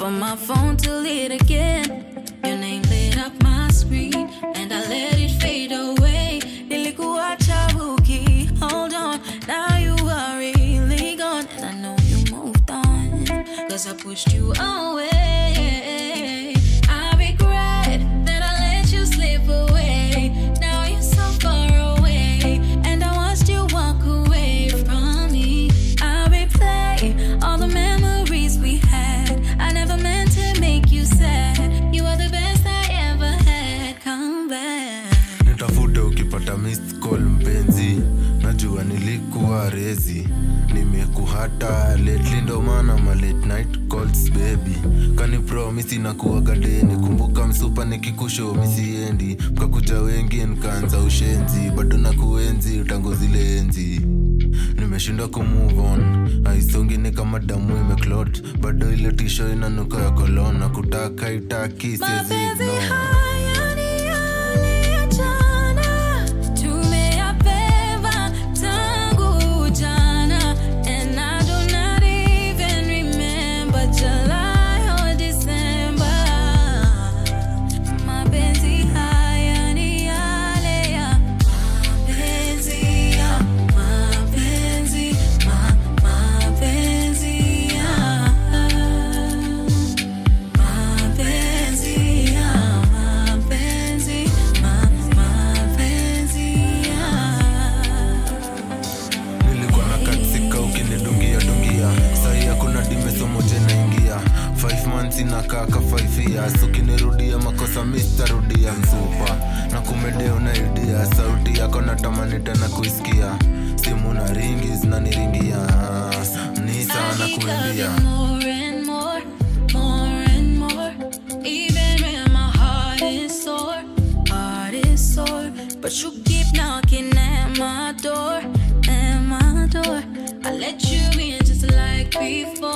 for my phone to lit again. Your name lit up my screen, and I let it fade away. Nilikuacha wookie, hold on, now you are really gone. And I know you moved on, cause I pushed you away. I regret that I let you slip away. Now you're so far away, and I watched you walk away from me. I replay all the memories we had. I never meant to make you sad. You are the best I ever had. Come back. Nitafute ukipata missed call mpenzi, najua nilikuwa rezi. Nimekuhata lately ndo maana ma late night calls baby. Kani promise inakuwaga deni, kumbuka msupa nikikusho misiendi. Mkakuja wengi nikaanza ushenzi, bado nakuenzi tangu zile enzi. Nimeshindwa kumove on, haisongi ni kama damu imeclot. Bado ile tisho inanuka ya kolona, kutaka itaki siwezi ignore. Inakaka 5 years ukinirudia makosa Mr. rudia msupa na kumedeo na idea. Sauti yako natamani tena kuisikia, simu na ringi zinaniringia, ni sana kuimbia. More and more, more and more. Even when my heart is sore, but you keep knocking at my door, at my door. I let you in just like before.